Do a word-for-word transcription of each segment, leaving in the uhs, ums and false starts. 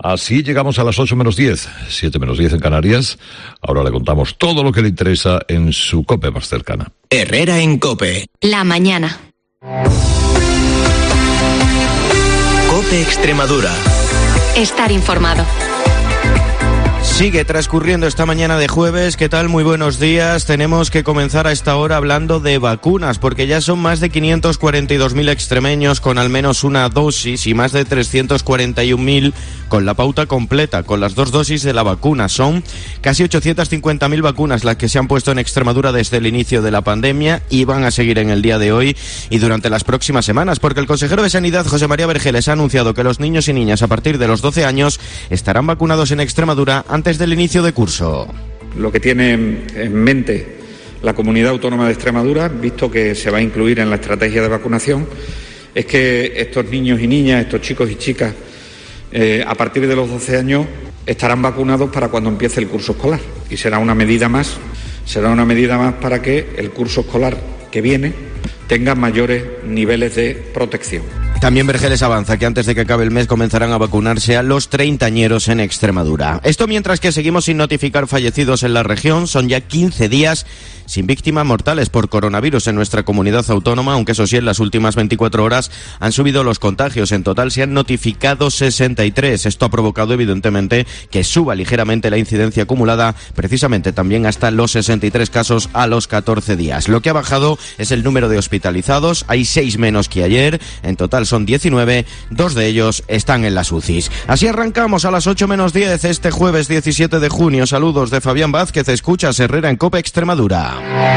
Así llegamos a las ocho menos diez, siete menos diez en Canarias. Ahora le contamos todo lo que le interesa en su COPE más cercana. Herrera en COPE. La mañana. COPE Extremadura. Estar informado. Sigue transcurriendo esta mañana de jueves. ¿Qué tal? Muy buenos días. Tenemos que comenzar a esta hora hablando de vacunas, porque ya son más de quinientos cuarenta y dos mil extremeños con al menos una dosis y más de trescientos cuarenta y un mil con la pauta completa, con las dos dosis de la vacuna. Son casi ochocientas cincuenta mil vacunas las que se han puesto en Extremadura desde el inicio de la pandemia y van a seguir en el día de hoy y durante las próximas semanas, porque el consejero de Sanidad, José María Vergeles, ha anunciado que los niños y niñas a partir de los doce años estarán vacunados en Extremadura antes del inicio de curso. Lo que tiene en mente la Comunidad Autónoma de Extremadura, visto que se va a incluir en la estrategia de vacunación, es que estos niños y niñas, estos chicos y chicas, eh, a partir de los doce años estarán vacunados para cuando empiece el curso escolar. Y será una medida más, será una medida más para que el curso escolar que viene tenga mayores niveles de protección. También Vergeles avanza que antes de que acabe el mes comenzarán a vacunarse a los treintañeros en Extremadura. Esto mientras que seguimos sin notificar fallecidos en la región. Son ya quince días sin víctimas mortales por coronavirus en nuestra comunidad autónoma, aunque eso sí, en las últimas veinticuatro horas han subido los contagios. En total se han notificado sesenta y tres. Esto ha provocado evidentemente que suba ligeramente la incidencia acumulada, precisamente también hasta los sesenta y tres casos a los catorce días. Lo que ha bajado es el número de hospitalizados. Hay seis menos que ayer. En total son diecinueve, dos de ellos están en las U C Is. Así arrancamos a las ocho menos diez este jueves diecisiete de junio. Saludos de Fabián Vázquez, escuchas Herrera en COPE Extremadura.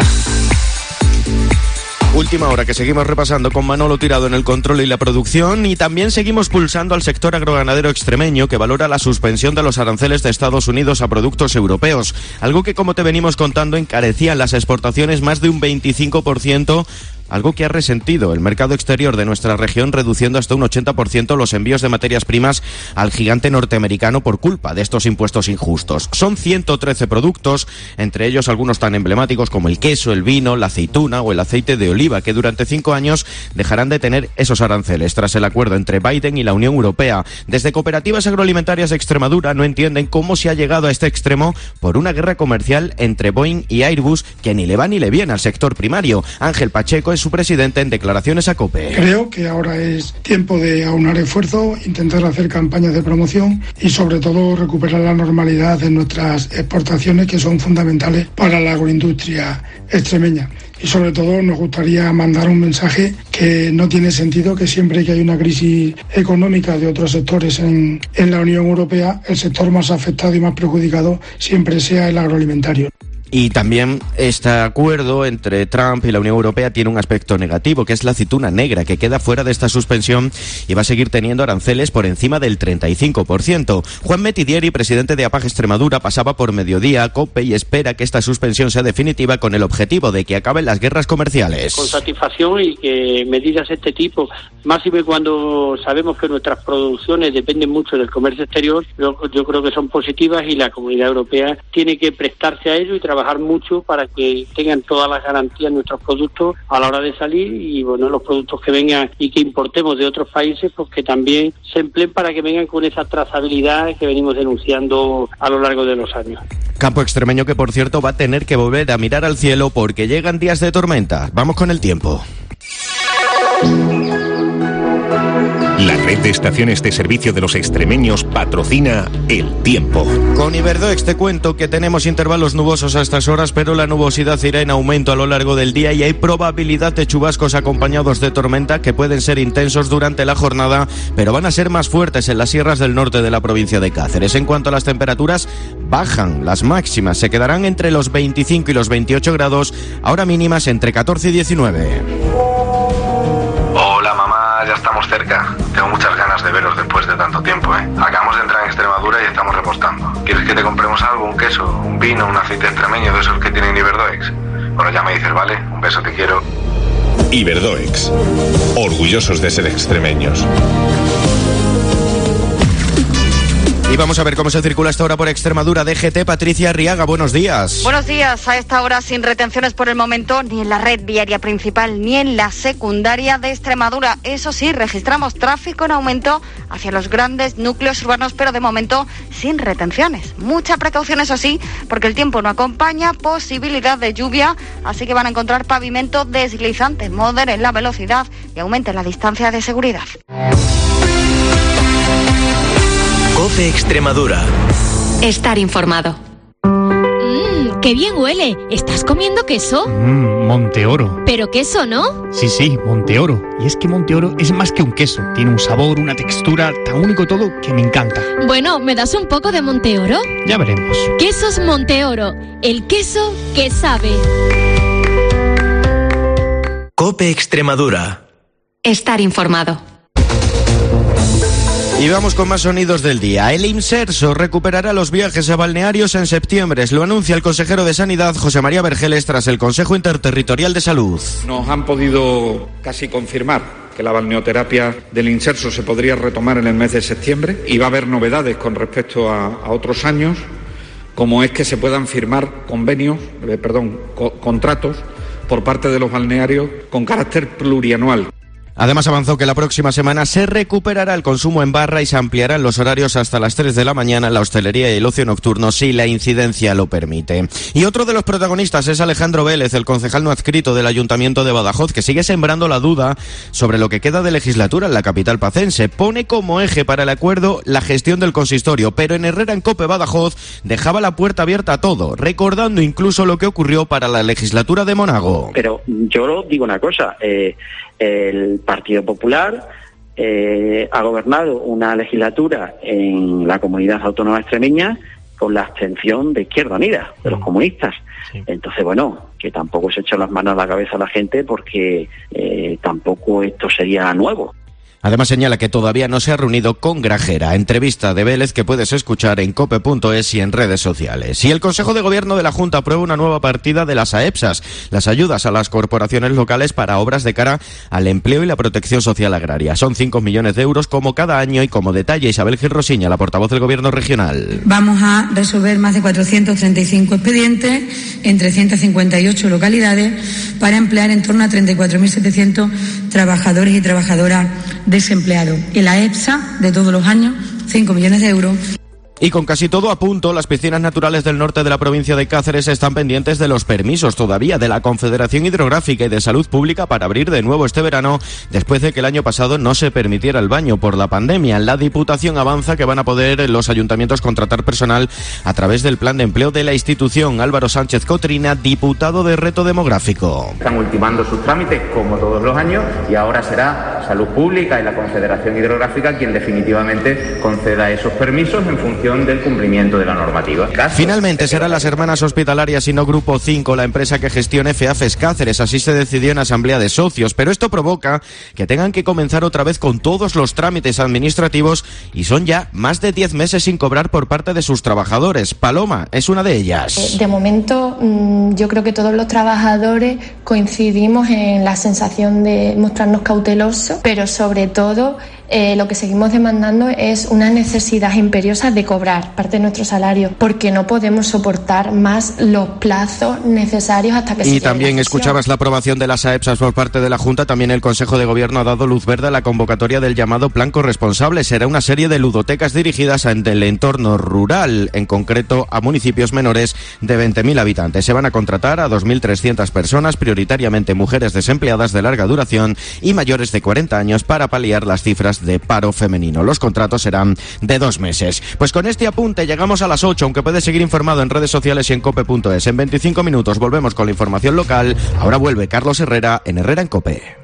Última hora que seguimos repasando con Manolo Tirado en el control y la producción, y también seguimos pulsando al sector agroganadero extremeño, que valora la suspensión de los aranceles de Estados Unidos a productos europeos, algo que, como te venimos contando, encarecía las exportaciones más de un veinticinco por ciento, algo que ha resentido el mercado exterior de nuestra región, reduciendo hasta un ochenta por ciento los envíos de materias primas al gigante norteamericano por culpa de estos impuestos injustos. Son ciento trece productos, entre ellos algunos tan emblemáticos como el queso, el vino, la aceituna o el aceite de oliva, que durante cinco años dejarán de tener esos aranceles tras el acuerdo entre Biden y la Unión Europea. Desde Cooperativas Agroalimentarias de Extremadura no entienden cómo se ha llegado a este extremo por una guerra comercial entre Boeing y Airbus que ni le va ni le viene al sector primario. Ángel Pacheco es su presidente en declaraciones a COPE. Creo que ahora es tiempo de aunar esfuerzos, intentar hacer campañas de promoción y sobre todo recuperar la normalidad de nuestras exportaciones, que son fundamentales para la agroindustria extremeña. Y sobre todo nos gustaría mandar un mensaje que no tiene sentido que siempre que hay una crisis económica de otros sectores en, en la Unión Europea, el sector más afectado y más perjudicado siempre sea el agroalimentario. Y también este acuerdo entre Trump y la Unión Europea tiene un aspecto negativo, que es la aceituna negra, que queda fuera de esta suspensión y va a seguir teniendo aranceles por encima del treinta y cinco por ciento. Juan Metidieri, presidente de APAG Extremadura, pasaba por mediodía a COPE y espera que esta suspensión sea definitiva con el objetivo de que acaben las guerras comerciales. Con satisfacción, y que medidas de este tipo, máxime cuando sabemos que nuestras producciones dependen mucho del comercio exterior, yo, yo creo que son positivas, y la Comunidad Europea tiene que prestarse a ello y trabajar mucho para que tengan todas las garantías nuestros productos a la hora de salir, y bueno, los productos que vengan y que importemos de otros países, pues que también se empleen para que vengan con esa trazabilidad que venimos denunciando a lo largo de los años. Campo extremeño que, por cierto, va a tener que volver a mirar al cielo porque llegan días de tormenta. Vamos con el tiempo. La red de estaciones de servicio de los extremeños patrocina el tiempo. Con Iberdoex te cuento que tenemos intervalos nubosos a estas horas, pero la nubosidad irá en aumento a lo largo del día y hay probabilidad de chubascos acompañados de tormenta que pueden ser intensos durante la jornada, pero van a ser más fuertes en las sierras del norte de la provincia de Cáceres. En cuanto a las temperaturas, bajan. Las máximas se quedarán entre los veinticinco y los veintiocho grados, ahora mínimas entre catorce y diecinueve. Hola mamá, ya estamos cerca. Tengo muchas ganas de veros después de tanto tiempo, ¿eh? Acabamos de entrar en Extremadura y estamos repostando. ¿Quieres que te compremos algo? ¿Un queso? ¿Un vino? ¿Un aceite extremeño de esos que tienen Iberdoex? Bueno, ya me dices, ¿vale? Un beso, te quiero. Iberdoex. Orgullosos de ser extremeños. Y vamos a ver cómo se circula esta hora por Extremadura. D G T, Patricia Arriaga, buenos días. Buenos días. A esta hora sin retenciones por el momento, ni en la red viaria principal ni en la secundaria de Extremadura. Eso sí, registramos tráfico en aumento hacia los grandes núcleos urbanos, pero de momento sin retenciones. Mucha precaución, eso sí, porque el tiempo no acompaña, posibilidad de lluvia, así que van a encontrar pavimento deslizante. Moderen la velocidad y aumenten la distancia de seguridad. COPE Extremadura. Estar informado. Mmm, qué bien huele. ¿Estás comiendo queso? Mmm, Monteoro. ¿Pero queso, no? Sí, sí, Monteoro. Y es que Monteoro es más que un queso. Tiene un sabor, una textura tan único todo que me encanta. Bueno, ¿me das un poco de Monteoro? Ya veremos. Quesos Monteoro. El queso que sabe. COPE Extremadura. Estar informado. Y vamos con más sonidos del día. El Imserso recuperará los viajes a balnearios en septiembre. Lo anuncia el consejero de Sanidad, José María Vergeles, tras el Consejo Interterritorial de Salud. Nos han podido casi confirmar que la balneoterapia del Imserso se podría retomar en el mes de septiembre y va a haber novedades con respecto a, a otros años, como es que se puedan firmar convenios, eh, perdón, co- contratos por parte de los balnearios con carácter plurianual. Además avanzó que la próxima semana se recuperará el consumo en barra y se ampliarán los horarios hasta las tres de la mañana en la hostelería y el ocio nocturno si la incidencia lo permite. Y otro de los protagonistas es Alejandro Vélez, el concejal no adscrito del Ayuntamiento de Badajoz, que sigue sembrando la duda sobre lo que queda de legislatura en la capital pacense. Pone como eje para el acuerdo la gestión del consistorio, pero en Herrera en COPE Badajoz dejaba la puerta abierta a todo, recordando incluso lo que ocurrió para la legislatura de Monago. Pero yo digo una cosa, eh, el Partido Popular eh, ha gobernado una legislatura en la comunidad autónoma extremeña con la abstención de Izquierda Unida, de los comunistas. Sí. Entonces, bueno, que tampoco se echen las manos a la cabeza a la gente porque eh, tampoco esto sería nuevo. Además señala que todavía no se ha reunido con Grajera. Entrevista de Vélez que puedes escuchar en cope punto es y en redes sociales. Y el Consejo de Gobierno de la Junta aprueba una nueva partida de las AEPSAS, las ayudas a las corporaciones locales para obras de cara al empleo y la protección social agraria. Son cinco millones de euros como cada año y como detalle Isabel Gil Rosiña, la portavoz del Gobierno regional. Vamos a resolver más de cuatrocientos treinta y cinco expedientes en trescientas cincuenta y ocho localidades para emplear en torno a treinta y cuatro mil setecientos trabajadores y trabajadoras desempleados. Y la EPSA de todos los años, cinco millones de euros. Y con casi todo a punto, las piscinas naturales del norte de la provincia de Cáceres están pendientes de los permisos todavía de la Confederación Hidrográfica y de Salud Pública para abrir de nuevo este verano, después de que el año pasado no se permitiera el baño por la pandemia. La Diputación avanza que van a poder los ayuntamientos contratar personal a través del plan de empleo de la institución. Álvaro Sánchez Cotrina, diputado de Reto Demográfico. Están ultimando sus trámites como todos los años y ahora será Salud Pública y la Confederación Hidrográfica quien definitivamente conceda esos permisos en función del cumplimiento de la normativa. Finalmente serán las Hermanas Hospitalarias y no Grupo cinco, la empresa que gestiona F A F E S Cáceres. Así se decidió en asamblea de socios, pero esto provoca que tengan que comenzar otra vez con todos los trámites administrativos y son ya más de diez meses sin cobrar por parte de sus trabajadores. Paloma es una de ellas. De momento, yo creo que todos los trabajadores coincidimos en la sensación de mostrarnos cautelosos, pero sobre todo Eh, lo que seguimos demandando es una necesidad imperiosa de cobrar parte de nuestro salario, porque no podemos soportar más los plazos necesarios hasta que se Y llegue también la sesión. escuchabas la aprobación de las AEPSAS por parte de la Junta. También el Consejo de Gobierno ha dado luz verde a la convocatoria del llamado Plan Corresponsable. Será una serie de ludotecas dirigidas al entorno rural, en concreto a municipios menores de veinte mil habitantes. Se van a contratar a dos mil trescientas personas, prioritariamente mujeres desempleadas de larga duración y mayores de cuarenta años, para paliar las cifras de paro femenino. Los contratos serán de dos meses. Pues con este apunte llegamos a las ocho, aunque puedes seguir informado en redes sociales y en cope punto es. En veinticinco minutos volvemos con la información local. Ahora vuelve Carlos Herrera en Herrera en COPE.